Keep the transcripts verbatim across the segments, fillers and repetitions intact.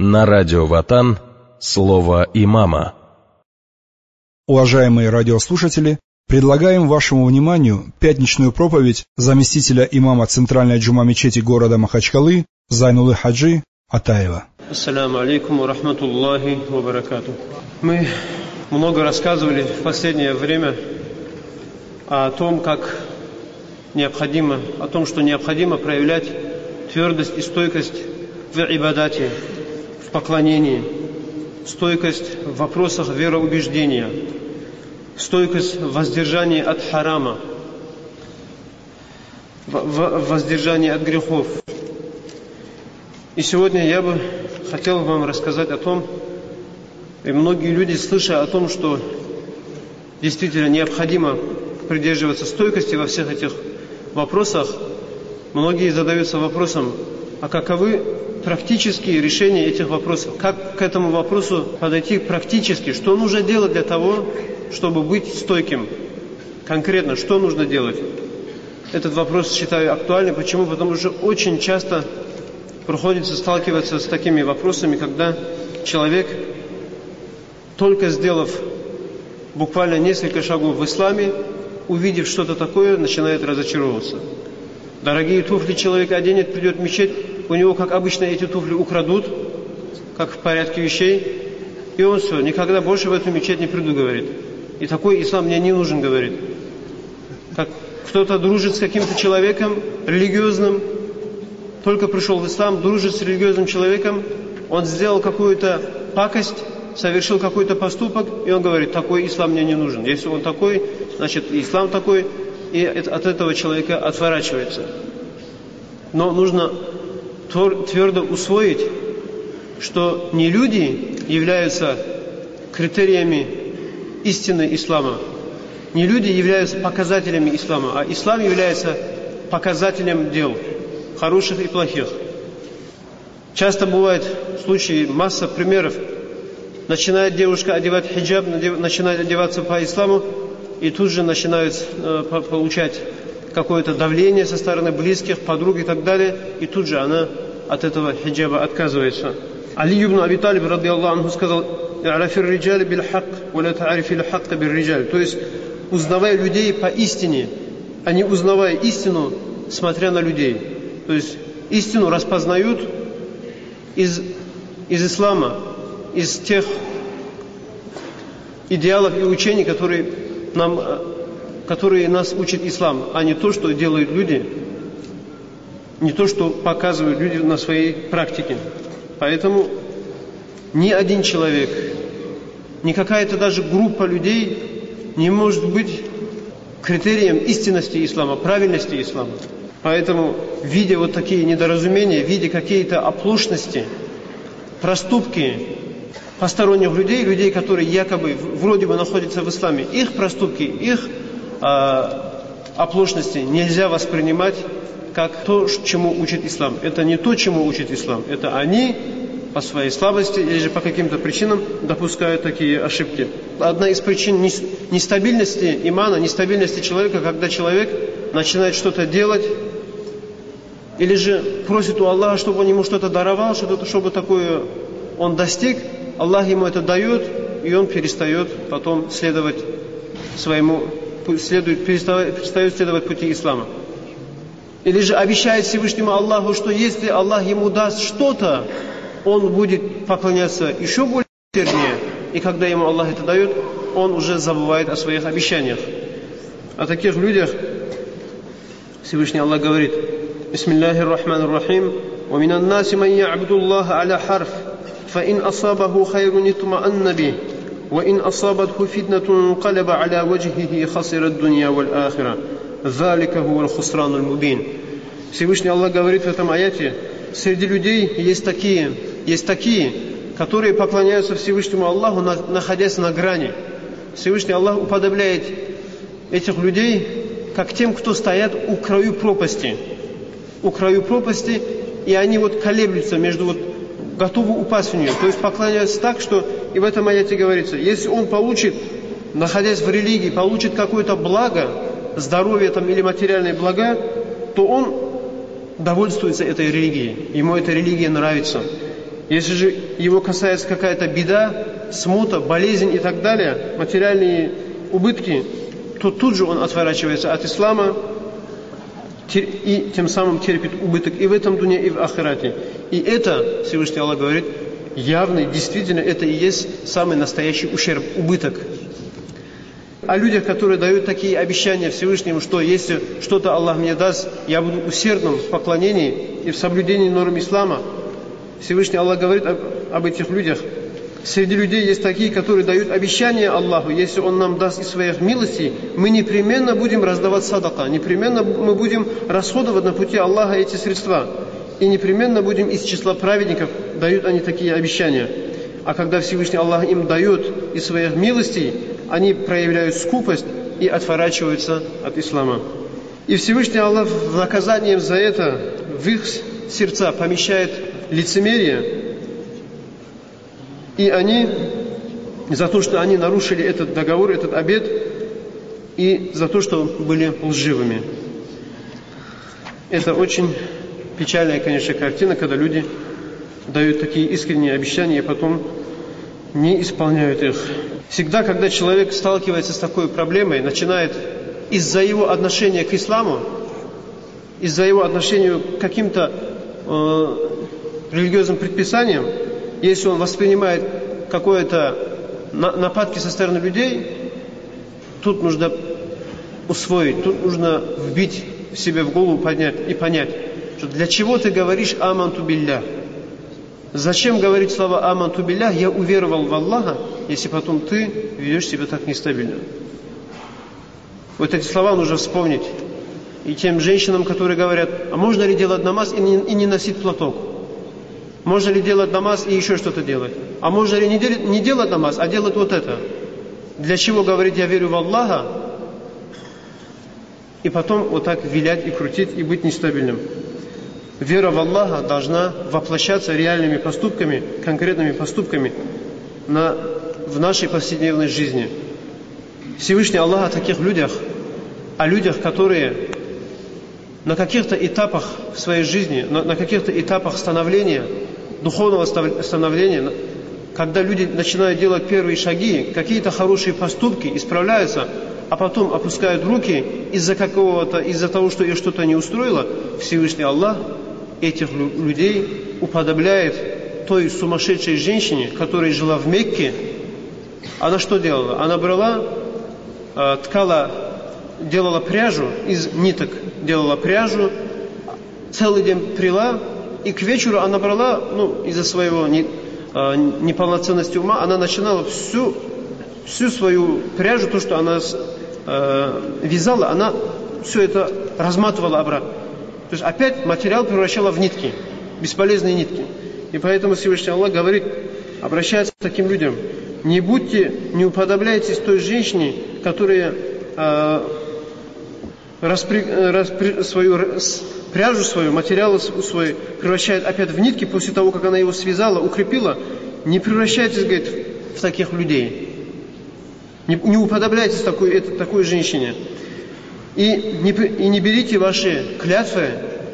На радио Ватан слово имама. Уважаемые радиослушатели, предлагаем вашему вниманию пятничную проповедь заместителя имама Центральной джума мечети города Махачкалы Зайнулы Хаджи Атаева. Ассаламу алейкум ва рахматуллахи ва баракату. Мы много рассказывали в последнее время о том, как необходимо, о том, что необходимо проявлять твердость и стойкость в ибадате, в поклонении, стойкость в вопросах вероубеждения, стойкость в воздержании от харама, в воздержании от грехов. И сегодня я бы хотел вам рассказать о том, и многие люди, слыша о том, что действительно необходимо придерживаться стойкости во всех этих вопросах, многие задаются вопросом, а каковы практические решения этих вопросов? Как к этому вопросу подойти практически? Что нужно делать для того, чтобы быть стойким? Конкретно, что нужно делать? Этот вопрос считаю актуальным. Почему? Потому что очень часто приходится сталкиваться с такими вопросами, когда человек, только сделав буквально несколько шагов в исламе, увидев что-то такое, начинает разочаровываться. Дорогие туфли человек оденет, придет в мечеть, у него, как обычно, эти туфли украдут, как в порядке вещей, и он все, никогда больше в эту мечеть не приду, говорит. И такой ислам мне не нужен, говорит. Как кто-то дружит с каким-то человеком религиозным, только пришел в ислам, дружит с религиозным человеком, он сделал какую-то пакость, совершил какой-то поступок, и он говорит, такой ислам мне не нужен. Если он такой, значит ислам такой, и от этого человека отворачивается. Но нужно твердо усвоить, что не люди являются критериями истины ислама, не люди являются показателями ислама, а ислам является показателем дел, хороших и плохих. Часто бывают случаи, масса примеров. Начинает девушка одевать хиджаб, начинает одеваться по исламу, и тут же начинают э, получать какое-то давление со стороны близких, подруг и так далее, и тут же она от этого хиджаба отказывается. Али ибн Аби Талиб, ради Аллаху анху, сказал, «А'рафир риджали бил хак, ва ла та'арифил хакка бил риджаль». То есть, узнавай людей по истине, а не узнавай истину, смотря на людей. То есть, истину распознают из, из ислама, из тех идеалов и учений, которые, нам, которые нас учит ислам, а не то, что делают люди, не то, что показывают люди на своей практике. Поэтому ни один человек, ни какая-то даже группа людей не может быть критерием истинности ислама, правильности ислама. Поэтому, видя вот такие недоразумения, видя какие-то оплошности, проступки посторонних людей, людей, которые якобы вроде бы находятся в исламе, их проступки, их э, оплошности нельзя воспринимать как то, чему учит ислам. Это не то, чему учит ислам. Это они по своей слабости или же по каким-то причинам допускают такие ошибки. Одна из причин нестабильности имана, нестабильности человека, когда человек начинает что-то делать, или же просит у Аллаха, чтобы он ему что-то даровал, что-то, чтобы такое он достиг, Аллах ему это дает, и он перестает потом следовать своему, следует, перестает, перестает следовать пути ислама. Или же обещает Всевышнему Аллаху, что если Аллах ему даст что-то, он будет поклоняться еще более усерднее. И когда ему Аллах это дает, он уже забывает о своих обещаниях. О таких людях Всевышний Аллах говорит: Бисмиллахир рахманир рахим. وَمِنَ النَّاسِ مَنْ يَعْبُدُ اللَّهَ عَلَى حَرْفٍ فَإِنْ أَصَابَهُ خَيْرٌ اطْمَأَنَّ بِهِ وَإِنْ أَصَابَتْهُ فِتْنَةٌ انقَلَبَ عَلَى وَجْهِهِ خَسِرَ الدُّنْيَا وَالْآخِرَةَ ذَلِكَ هُوَ الْخُسْرَانُ الْمُبِينُ. Всевышний Аллах говорит в этом аяте: среди людей есть такие, есть такие, которые поклоняются Всевышнему Аллаху, находясь на грани. Всевышний Аллах уподобляет этих людей как тем, кто стоят у краю пропасти. У краю пропасти, и они вот колеблются между вот готовы упасть в нее. То есть поклоняются так, что и в этом аяте говорится, если он получит, находясь в религии, получит какое-то благо, здоровье там, или материальные блага, то он довольствуется этой религией. Ему эта религия нравится. Если же его касается какая-то беда, смута, болезнь и так далее, материальные убытки, то тут же он отворачивается от ислама и тем самым терпит убыток и в этом дуне, и в ахирате. И это, Всевышний Аллах говорит, явный, действительно, это и есть самый настоящий ущерб, убыток. О людях, которые дают такие обещания Всевышнему, что если что-то Аллах мне даст, я буду усердным в поклонении и в соблюдении норм ислама. Всевышний Аллах говорит об, об этих людях. Среди людей есть такие, которые дают обещания Аллаху, если Он нам даст из своих милостей, мы непременно будем раздавать садака, непременно мы будем расходовать на пути Аллаха эти средства, и непременно будем из числа праведников, дают они такие обещания. А когда Всевышний Аллах им дает из своих милостей, они проявляют скупость и отворачиваются от ислама. И Всевышний Аллах в наказание за это в их сердца помещает лицемерие, и они, за то, что они нарушили этот договор, этот обет, и за то, что были лживыми. Это очень печальная, конечно, картина, когда люди дают такие искренние обещания и потом не исполняют их. Всегда, когда человек сталкивается с такой проблемой, начинает из-за его отношения к исламу, из-за его отношения к каким-то э, религиозным предписаниям, если он воспринимает какое-то нападки со стороны людей, тут нужно усвоить, тут нужно вбить себе в голову поднять и понять, что для чего ты говоришь «Аманту билля». Зачем говорить слова «Аманту билля», «Я уверовал в Аллаха», если потом ты ведешь себя так нестабильно. Вот эти слова нужно вспомнить. И тем женщинам, которые говорят, а можно ли делать намаз и не, и не носить платок? Можно ли делать намаз и еще что-то делать? А можно ли не делать, не делать намаз, а делать вот это? Для чего говорить «я верю в Аллаха» и потом вот так вилять и крутить и быть нестабильным? Вера в Аллаха должна воплощаться реальными поступками, конкретными поступками на, в нашей повседневной жизни. Всевышний Аллах о таких людях, о людях, которые на каких-то этапах в своей жизни, на, на каких-то этапах становления, духовного становления, когда люди начинают делать первые шаги, какие-то хорошие поступки, исправляются, а потом опускают руки из-за какого-то, из-за того, что их что-то не устроило, Всевышний Аллах этих людей уподобляет той сумасшедшей женщине, которая жила в Мекке. Она что делала? Она брала, ткала, делала пряжу из ниток, делала пряжу, целый день пряла, и к вечеру она брала, ну, из-за своего не, неполноценности ума, она начинала всю, всю свою пряжу, то, что она э, вязала, она все это разматывала обратно. То есть опять материал превращала в нитки, бесполезные нитки. И поэтому Всевышний Аллах говорит, обращается к таким людям, не будьте, не уподобляйтесь той женщине, которая э, распри, распри, свою, пряжу свою, материал свой превращает опять в нитки после того, как она его связала, укрепила. Не превращайтесь, говорит, в таких людей. Не, не уподобляйтесь такой, это, такой женщине. И не, и не берите ваши клятвы,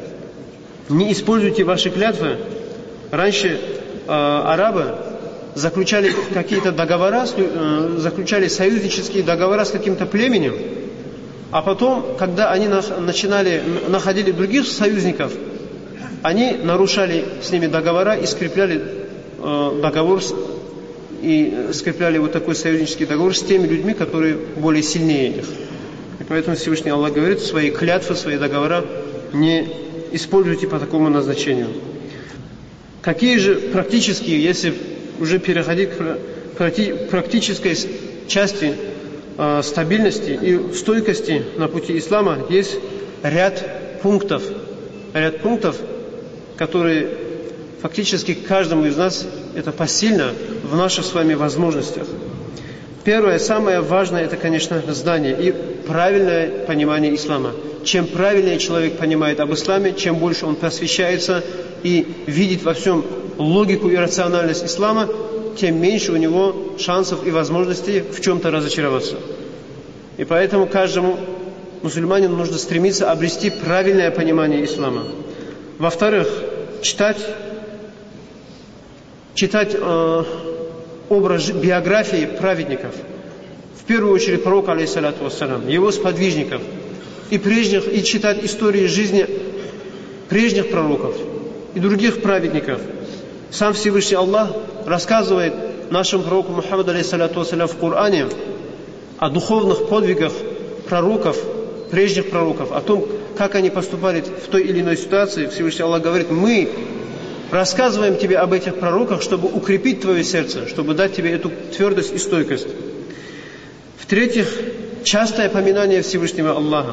не используйте ваши клятвы. Раньше э, арабы заключали какие-то договора, э, заключали союзнические договора с каким-то племенем, а потом, когда они на, начинали, находили других союзников, они нарушали с ними договора и скрепляли э, договор с, и скрепляли вот такой союзнический договор с теми людьми, которые более сильнее их. И поэтому Всевышний Аллах говорит, свои клятвы, свои договора не используйте по такому назначению. Какие же практические, если уже переходить к практической части э, стабильности и стойкости на пути ислама, есть ряд пунктов, ряд пунктов, которые фактически каждому из нас это посильно в наших с вами возможностях. Первое, самое важное, это, конечно, знание и правильное понимание ислама. Чем правильнее человек понимает об исламе, чем больше он посвящается и видит во всем логику и рациональность ислама, тем меньше у него шансов и возможностей в чем-то разочароваться. И поэтому каждому мусульманину нужно стремиться обрести правильное понимание ислама. Во-вторых, читать читать э, образ биографии праведников. В первую очередь пророка, алейхиссалату вассалям, его сподвижников, и прежних, и читать истории жизни прежних пророков и других праведников. Сам Всевышний Аллах рассказывает нашему пророку Мухаммаду, алейхиссалату вассалям, в Коране о духовных подвигах пророков, прежних пророков, о том, как они поступали в той или иной ситуации. Всевышний Аллах говорит: мы рассказываем тебе об этих пророках, чтобы укрепить твое сердце, чтобы дать тебе эту твердость и стойкость. В-третьих, частое поминание Всевышнего Аллаха.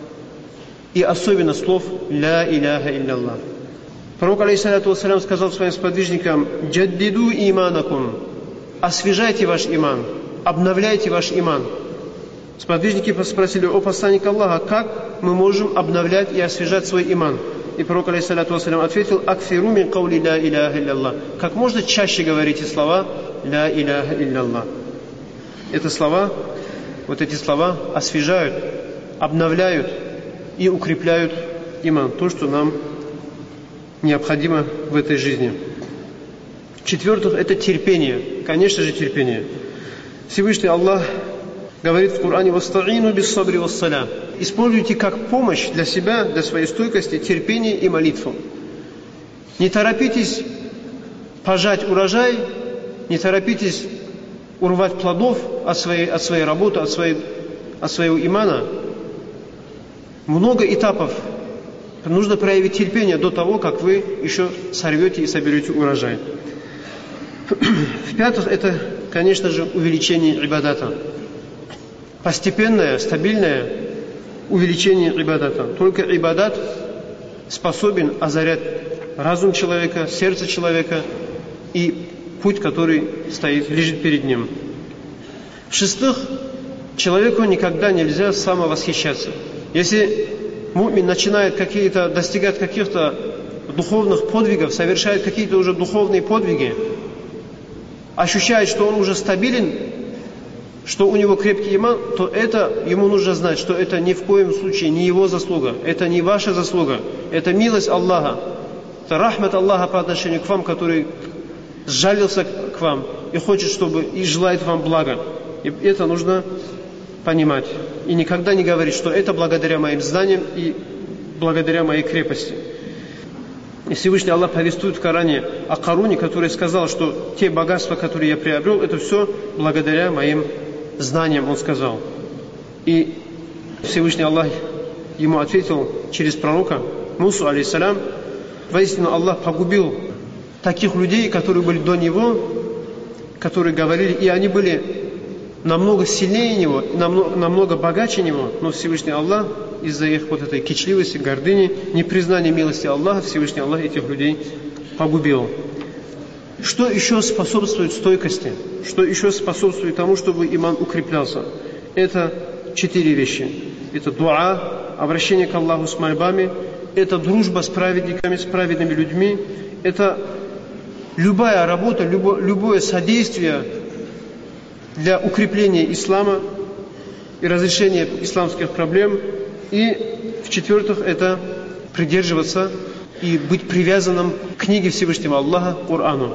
И особенно слов «Ля иляха илля-Аллах». Пророк, алейхиссалату вассалям, сказал своим сподвижникам: «Джаддиду иманакум», освежайте ваш иман, обновляйте ваш иман. Сподвижники спросили: о посланник Аллаха, как мы можем обновлять и освежать свой иман? И пророк, алейхиссалату вассалям, ответил: «Акфиру мин каули ля иляха илля-Аллах». Как можно чаще говорите слова «Ля иляха илля-Аллах». Это слова, вот эти слова освежают, обновляют и укрепляют иман, то, что нам необходимо в этой жизни. В-четвертых, это терпение, конечно же, терпение. Всевышний Аллах говорит в Коране: «Васта'ину бис-сабри вас-салям». Используйте как помощь для себя, для своей стойкости, терпение и молитву. Не торопитесь пожать урожай, не торопитесь урвать плодов от своей, от своей работы, от, своей, от своего имана. Много этапов. Нужно проявить терпение до того, как вы еще сорвете и соберете урожай. В-пятых, это, конечно же, увеличение ибадата. Постепенное, стабильное увеличение ибадата. Только ибадат способен озарять разум человека, сердце человека и путь, который стоит, лежит перед ним. В-шестых, человеку никогда нельзя самовосхищаться. Если мумин начинает какие-то, достигать каких-то духовных подвигов, совершает какие-то уже духовные подвиги, ощущает, что он уже стабилен, что у него крепкий иман, то это ему нужно знать, что это ни в коем случае не его заслуга, это не ваша заслуга, это милость Аллаха, это рахмат Аллаха по отношению к вам, который сжалился к вам и хочет, чтобы, и желает вам блага. И это нужно понимать. И никогда не говорить, что это благодаря моим знаниям и благодаря моей крепости. И Всевышний Аллах повествует в Коране о Каруне, который сказал, что те богатства, которые я приобрел, это все благодаря моим знаниям, он сказал. И Всевышний Аллах ему ответил через пророка Мусу, алейхиссалям: воистину Аллах погубил таких людей, которые были до него, которые говорили, и они были намного сильнее него, намного, намного богаче него, но Всевышний Аллах из-за их вот этой кичливости, гордыни, непризнания милости Аллаха, Всевышний Аллах этих людей погубил. Что еще способствует стойкости? Что еще способствует тому, чтобы иман укреплялся? Это четыре вещи. Это дуа, обращение к Аллаху с мольбами, это дружба с праведниками, с праведными людьми, это любая работа, любо, любое содействие для укрепления ислама и разрешения исламских проблем. И, в-четвертых, это придерживаться и быть привязанным к книге Всевышнего Аллаха, Корану.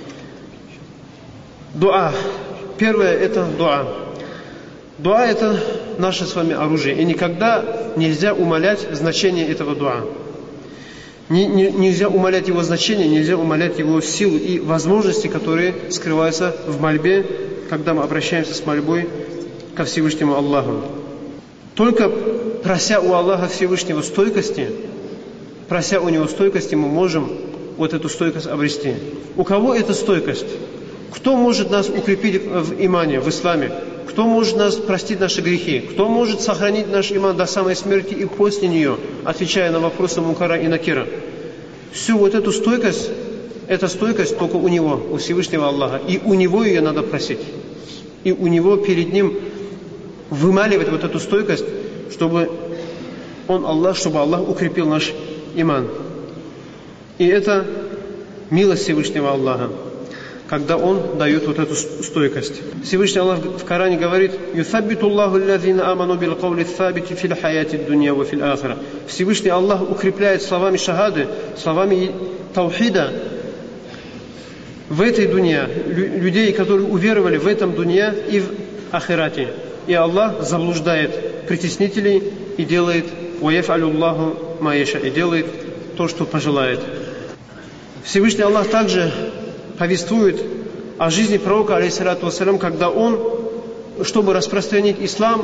Дуа. Первое – это дуа. Дуа – это наше с вами оружие. И никогда нельзя умалять значение этого дуа. Не, не, нельзя умалять его значение, нельзя умалять его силу и возможности, которые скрываются в мольбе, когда мы обращаемся с мольбой ко Всевышнему Аллаху. Только прося у Аллаха Всевышнего стойкости, прося у Него стойкости, мы можем вот эту стойкость обрести. У кого эта стойкость? Кто может нас укрепить в имане, в исламе? Кто может нас простить наши грехи? Кто может сохранить наш иман до самой смерти и после нее, отвечая на вопросы Мункара и Накира? Всю вот эту стойкость, эта стойкость только у Него, у Всевышнего Аллаха. И у Него ее надо просить. И у Него перед Ним вымаливать вот эту стойкость, чтобы Он, Аллах, чтобы Аллах укрепил наш иман. И это милость Всевышнего Аллаха, когда Он дает вот эту стойкость. Всевышний Аллах в Коране говорит: «Юсаббиту Аллаху аллазина аману бил каули ссабити фил хаяти дунья ва фил ахира». Всевышний Аллах укрепляет словами шахады, словами таухида в этой дуне, людей, которые уверовали в этом дуне и в ахирате. И Аллах заблуждает притеснителей и делает «Ваяф'алюллаху ма яша» и делает то, что пожелает. Всевышний Аллах также повествует о жизни пророка, алейхиссалату вассалям, когда он, чтобы распространить ислам,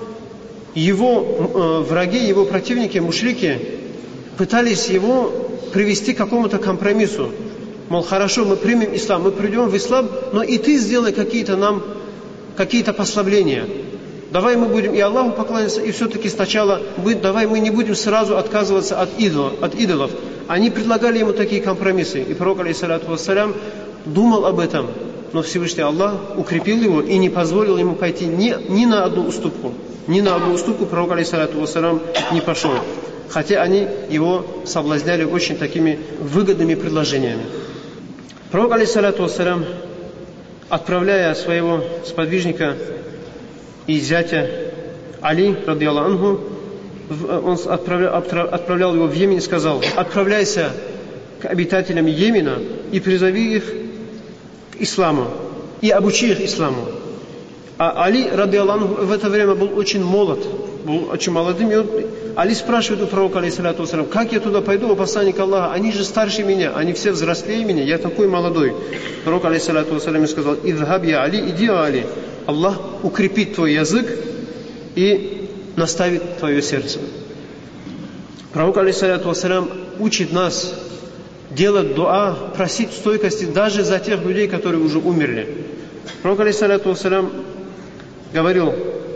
его э, враги, его противники, мушрики, пытались его привести к какому-то компромиссу. Мол, хорошо, мы примем ислам, мы придем в ислам, но и ты сделай какие-то нам, какие-то послабления. Давай мы будем и Аллаху поклоняться, и все-таки сначала, давай мы не будем сразу отказываться от идолов. От идолов. Они предлагали ему такие компромиссы. И пророк, алейхиссалату вассалям, думал об этом. Но Всевышний Аллах укрепил его и не позволил ему пойти ни, ни на одну уступку. Ни на одну уступку пророк, алейхиссалату вассалям, не пошел. Хотя они его соблазняли очень такими выгодными предложениями. Пророк, алейхиссалату вассалям, отправляя своего сподвижника и зятя Али, радийаллаху анху, он отправлял, отправлял его в Йемен и сказал: отправляйся к обитателям Йемена и призови их к исламу и обучи их исламу. А Али, радийаллаху анху, в это время был очень молод, был очень молодым, и он, Али спрашивает у пророка, алейхиссалату вассалям: как я туда пойду, о посланник Аллаха, они же старше меня, они все взрослее меня, я такой молодой. Пророк, алейхиссалату вассалям, сказал: идхаб я Али, иди, Али, Аллах укрепит твой язык и наставит твое сердце. Пророк, алейхиссалату вассалям, учит нас делать дуа, просить стойкости даже за тех людей, которые уже умерли. Пророк, алейхиссалату вассалям, говорил,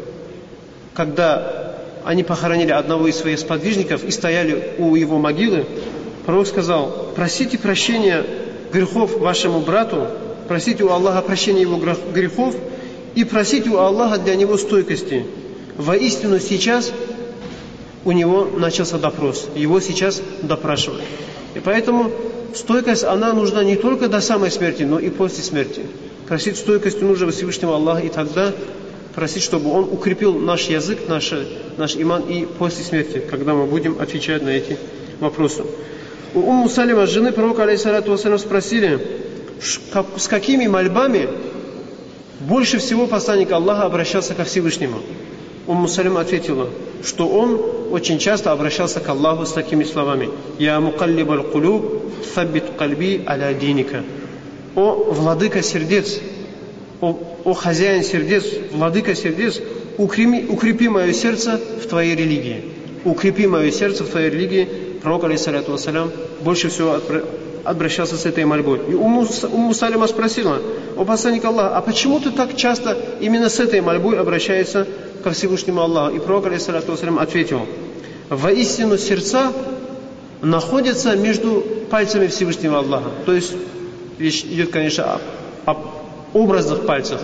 когда они похоронили одного из своих сподвижников и стояли у его могилы, пророк сказал: просите прощения грехов вашему брату, просите у Аллаха прощения его грехов и просите у Аллаха для него стойкости. Воистину сейчас у него начался допрос, его сейчас допрашивают. И поэтому стойкость, она нужна не только до самой смерти, но и после смерти. Просить стойкости нужно Всевышнего Аллаха, и тогда просить, чтобы Он укрепил наш язык, наш, наш иман и после смерти, когда мы будем отвечать на эти вопросы. У Умму Салима, жены пророка, алейхиссалату вассалям, спросили, с какими мольбами больше всего посланник Аллаха обращался ко Всевышнему. Умму Салима ответила, что он очень часто обращался к Аллаху с такими словами: «Я мукаллибаль кулуб, фаббит кальби аля диника». О владыка сердец, о, о хозяин сердец, владыка сердец, укрепи, укрепи мое сердце в твоей религии. Укрепи мое сердце в твоей религии. Пророк, алейхиссалату вассалям, больше всего обращался с этой мольбой. И Умму, Умму Салима спросила: о посланник Аллаха, а почему ты так часто именно с этой мольбой обращаешься ко Всевышнему Аллаху? И пророк, алейхиссалату вассалям, ответил: воистину сердца находятся между пальцами Всевышнего Аллаха. То есть речь идет, конечно, о, об образных пальцах.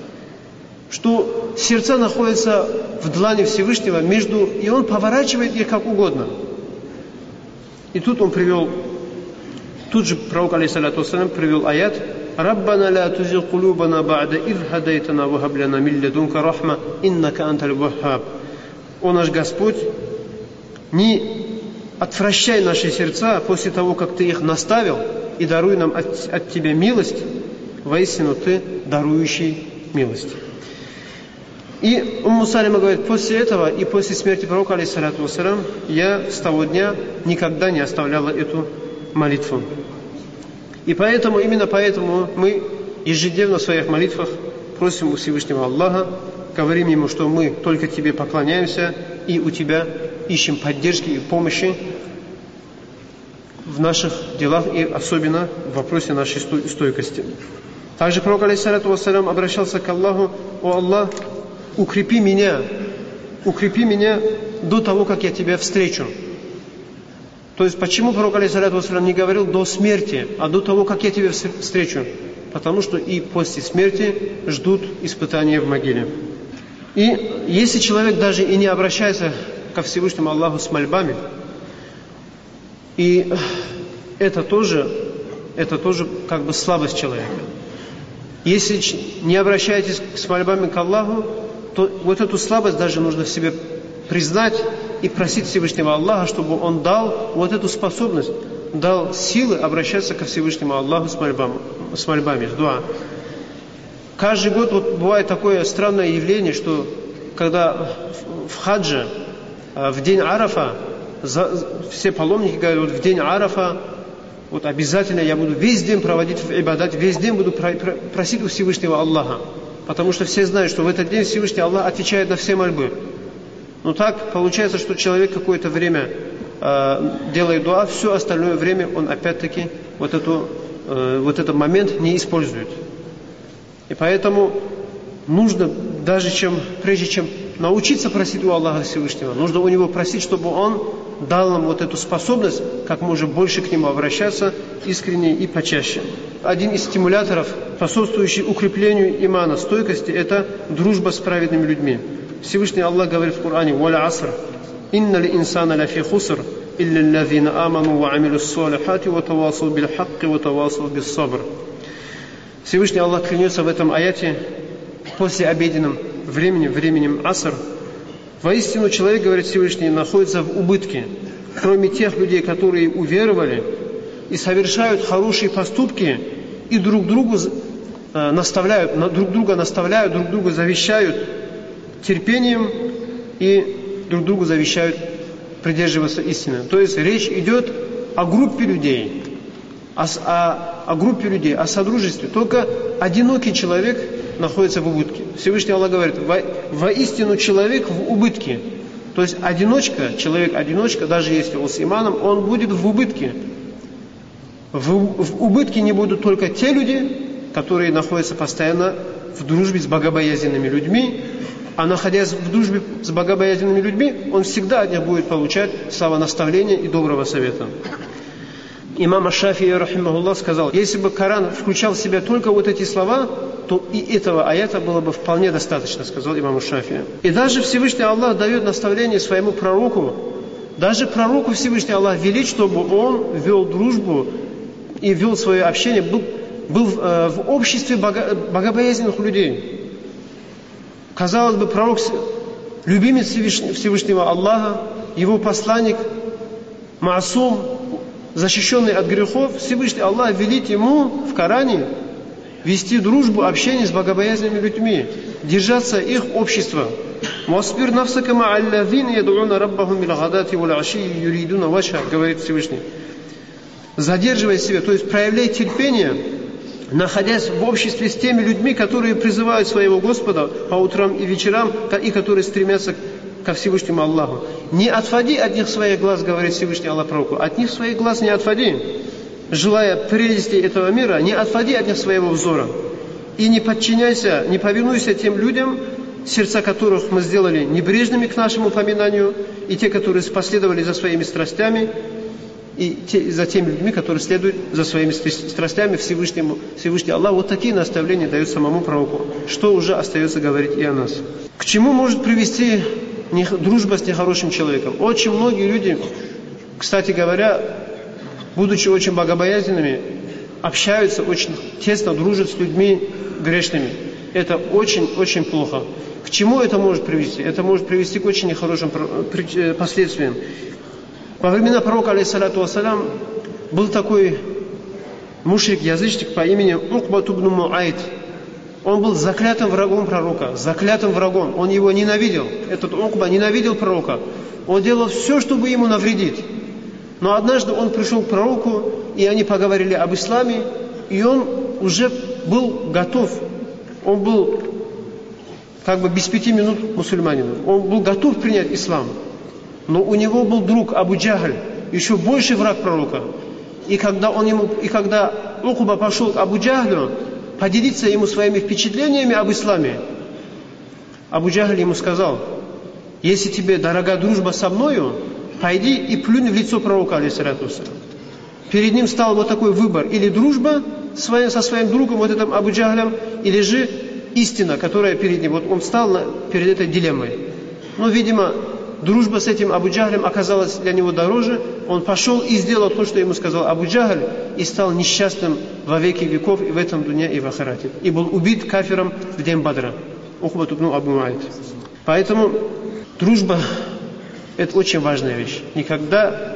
Что сердца находятся в длани Всевышнего между, и Он поворачивает их как угодно. И тут он привел, тут же пророк, алейхиссалату вассалям, привел аят: «Раббана ла тузиг кулубана ба'да идh хадайтана ва хаб лана мин ладунка рахма иннака анталь ваххаб». О наш Господь, не отвращай наши сердца после того, как Ты их наставил, и даруй нам от, от Тебя милость, воистину Ты дарующий милость. И Умму Салима говорит: после этого и после смерти пророка, алейхиссалату вассалям, я с того дня никогда не оставляла эту молитву. И поэтому, именно поэтому мы ежедневно в своих молитвах просим у Всевышнего Аллаха, говорим Ему, что мы только Тебе поклоняемся и у Тебя ищем поддержки и помощи в наших делах и особенно в вопросе нашей стойкости. Также пророк, алейхиссалату вассалям, обращался к Аллаху: «О Аллах, укрепи меня, укрепи меня до того, как я Тебя встречу». То есть, почему пророк, алейхиссалату вассалям, не говорил до смерти, а до того, как я Тебя встречу? Потому что и после смерти ждут испытания в могиле. И если человек даже и не обращается ко Всевышнему Аллаху с мольбами, и это тоже, это тоже как бы слабость человека. Если не обращаетесь с мольбами к Аллаху, то вот эту слабость даже нужно в себе признать и просить Всевышнего Аллаха, чтобы Он дал вот эту способность дал силы обращаться ко Всевышнему Аллаху с мольбами, с мольбами, с дуа. Каждый год вот бывает такое странное явление, что когда в хаджа, в день Арафа, все паломники говорят, вот в день Арафа, вот обязательно я буду весь день проводить в ибадат, весь день буду просить у Всевышнего Аллаха. Потому что все знают, что в этот день Всевышний Аллах отвечает на все мольбы. Но так получается, что человек какое-то время э, делает дуа, все остальное время он опять-таки вот, эту, э, вот этот момент не использует. И поэтому нужно, даже чем, прежде чем научиться просить у Аллаха Всевышнего, нужно у Него просить, чтобы Он дал нам вот эту способность, как можно больше к Нему обращаться, искренне и почаще. Один из стимуляторов, способствующий укреплению имана, стойкости, это дружба с праведными людьми. Всевышний Аллах говорит в Коране: «Валя аср, инна ли инсана ля фи хуср, илля ллазина аману ва амилу ссалихати, ва тавасу бил хакки, ва тавасу бис сабр». Всевышний Аллах клянется в этом аяте после обеденным времени, временем аср. Воистину человек, говорит Всевышний, находится в убытке, кроме тех людей, которые уверовали и совершают хорошие поступки и друг другу наставляют, друг друга наставляют, друг друга завещают терпением и друг другу завещают придерживаться истины. То есть речь идет о группе людей, о, о, о группе людей, о содружестве. Только одинокий человек находится в убытке. Всевышний Аллах говорит: во, воистину человек в убытке. То есть одиночка, человек-одиночка, даже если он с иманом, он будет в убытке. В, в убытке не будут только те люди, которые находятся постоянно в дружбе с богобоязненными людьми, а находясь в дружбе с богобоязненными людьми, он всегда от них будет получать слова наставления и доброго совета. Имам Аш-Шафии, рахимахуллах, сказал: если бы Коран включал в себя только вот эти слова, то и этого аята было бы вполне достаточно, сказал имам Аш-Шафии. И даже Всевышний Аллах дает наставление своему пророку, даже пророку Всевышний Аллах велит, чтобы он вел дружбу и вел свое общение, был, был э, в обществе бого, богобоязненных людей. Казалось бы, пророк, любимец Всевышнего Аллаха, его посланник, маасум, защищенный от грехов, Всевышний Аллах велит ему в Коране вести дружбу, общение с богобоязненными людьми, держаться их общества. «Васпир нафсака ма'аллазина яд'уна раббахум бил-гадати вал-аши юридуна вачха», говорит Всевышний. Задерживай себя, то есть проявляй терпение, находясь в обществе с теми людьми, которые призывают своего Господа по утрам и вечерам, и которые стремятся ко Всевышнему Аллаху. Не отводи от них своих глаз, говорит Всевышний Аллах пророку. От них своих глаз не отводи. Желая прелести этого мира, не отводи от них своего взора. И не подчиняйся, не повинуйся тем людям, сердца которых мы сделали небрежными к нашему упоминанию, и те, которые последовали за своими страстями, и те, за теми людьми, которые следуют за своими страстями Всевышнему, Всевышний Аллах. Вот такие наставления дают самому пророку. Что уже остается говорить и о нас. К чему может привести дружба с нехорошим человеком? Очень многие люди, кстати говоря, будучи очень богобоязненными, общаются, очень тесно дружат с людьми грешными. Это очень-очень плохо. К чему это может привести? Это может привести к очень нехорошим последствиям. Во времена пророка, алейхиссалату вассалям, был такой мушрик-язычник по имени Укбат ибн Муайт. Он был заклятым врагом пророка, заклятым врагом. Он его ненавидел. Этот Укба ненавидел пророка. Он делал все, чтобы ему навредить. Но однажды он пришел к пророку, и они поговорили об исламе, и он уже был готов. Он был как бы без пяти минут мусульманином. Он был готов принять ислам. Но у него был друг Абу Джахль, еще больший враг пророка. И когда, он ему, и когда Укба пошел к Абу Джахлю поделиться ему своими впечатлениями об исламе, Абу Джахль ему сказал: если тебе дорога дружба со мною, пойди и плюнь в лицо пророка, алейхиссалату вассалям. Перед ним стал вот такой выбор: или дружба со своим другом, вот этим Абу Джахлем, или же истина, которая перед ним. Вот он стал перед этой дилеммой. Но, видимо, дружба с этим Абу Джахлем оказалась для него дороже. Он пошел и сделал то, что ему сказал Абу Джахль, и стал несчастным во веки веков и в этом дуне, и в ахирате. И был убит кафиром в день Бадра. Укбат ибн Абу Муайт. Поэтому дружба – это очень важная вещь. Никогда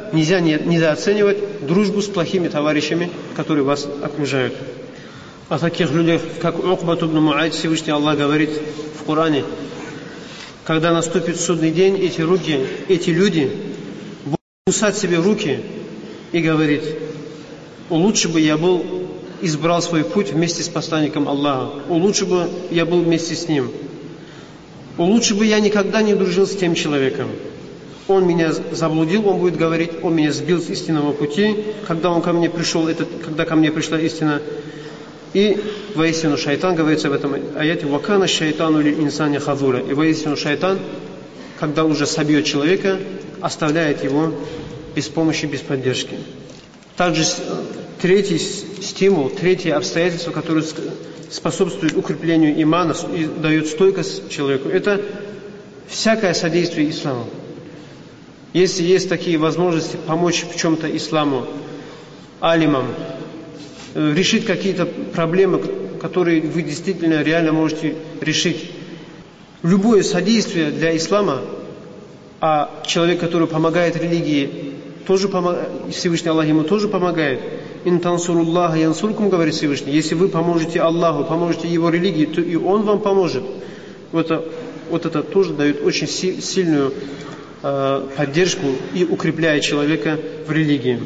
нельзя недооценивать дружбу с плохими товарищами, которые вас окружают. О таких людях, как Укбат ибн Муайд, Всевышний Аллах говорит в Коране: когда наступит судный день, эти руки, эти люди будут кусать себе руки и говорить: лучше бы я был, избрал свой путь вместе с посланником Аллаха, лучше бы я был вместе с ним, лучше бы я никогда не дружил с тем человеком. Он меня заблудил, он будет говорить, он меня сбил с истинного пути, когда он ко мне пришел, этот, когда ко мне пришла истина. И воистину шайтан, говорится в этом аяте: «Вакана шайтану ли инсани хазура». И воистину шайтан, когда уже собьет человека, оставляет его без помощи, без поддержки. Также третий стимул, третье обстоятельство, которое способствует укреплению имана и дает стойкость человеку, это всякое содействие исламу. Если есть такие возможности помочь в чем-то исламу, алимам, решить какие-то проблемы, которые вы действительно реально можете решить. Любое содействие для ислама, а человек, который помогает религии, тоже помогает, Всевышний Аллах ему тоже помогает. «Ин тансуруллаха янсуркум», говорит Всевышний, если вы поможете Аллаху, поможете его религии, то и он вам поможет. Вот это, вот это тоже дает очень сильную э, поддержку и укрепляет человека в религии.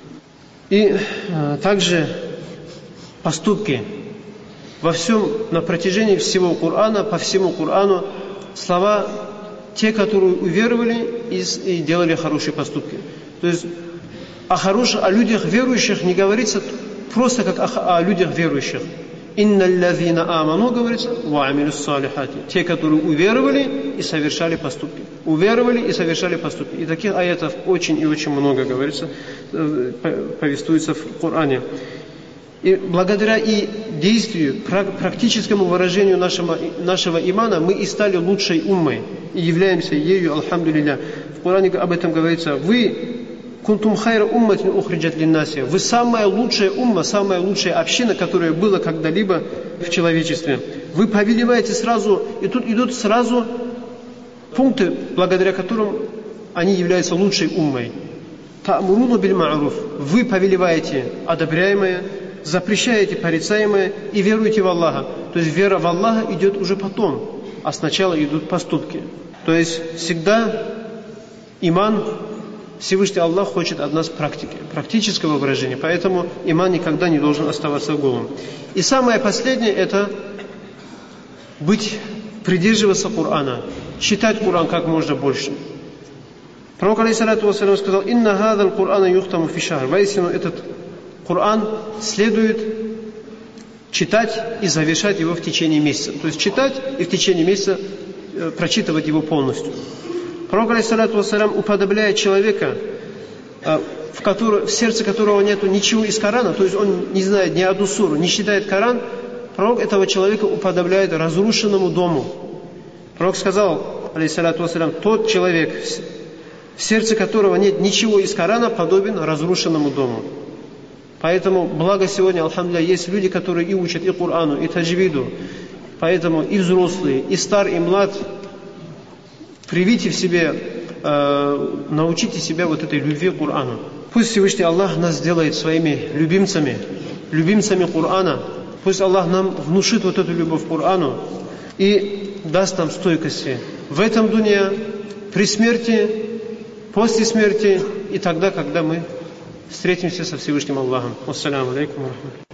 И э, также поступки. Во всем, на протяжении всего Корана, по всему Корану, слова те, которые уверовали и, и делали хорошие поступки. То есть о хороших, о людях верующих не говорится просто как о, о людях верующих. «Инналлазина аману», говорится, «ва амилус салихати». Те, которые уверовали и совершали поступки. Уверовали и совершали поступки. И таких аятов очень и очень много, говорится, повествуется в Коране. И благодаря и действию, практическому выражению нашего, нашего имана, мы и стали лучшей уммой. И являемся ею, алхамдулилля. В Коране об этом говорится: «Вы кунтум хайра умматин ухриджат линнаси». Вы самая лучшая умма, самая лучшая община, которая была когда-либо в человечестве. Вы повелеваете сразу, и тут идут сразу пункты, благодаря которым они являются лучшей уммой. Та'муруну биль ма'руф. Вы повелеваете одобряемое, запрещаете порицаемое и веруете в Аллаха. То есть вера в Аллаха идет уже потом, а сначала идут поступки. То есть всегда иман, Всевышний Аллах хочет от нас практики, практического выражения. Поэтому иман никогда не должен оставаться голым. И самое последнее — это быть, придерживаться Корана, читать Коран как можно больше. Пророк, алейхиссалату вассалям, сказал: «Инна хадал Корана юхтаму фи шахр». Воистину этот Коран следует читать и завершать его в течение месяца. То есть читать и в течение месяца прочитывать его полностью. Пророк, алейхиссалату вассалям, уподобляет человека, в, который, в сердце которого нет ничего из Корана, то есть он не знает ни одну суру, не читает Коран. Пророк этого человека уподобляет разрушенному дому. Пророк сказал, алейхиссалату вассалям: тот человек, в сердце которого нет ничего из Корана, подобен разрушенному дому. Поэтому, благо сегодня, алхамдулилля, есть люди, которые и учат и Корану, и таджвиду. Поэтому и взрослые, и стар, и млад, привите в себе, э, научите себя вот этой любви к Корану. Пусть Всевышний Аллах нас сделает своими любимцами, любимцами Корана. Пусть Аллах нам внушит вот эту любовь к Корану и даст нам стойкости в этом дуне, при смерти, после смерти и тогда, когда мы встретимся со Всевышним Аллахом. Ассаляму алейкум ва рахматуллах.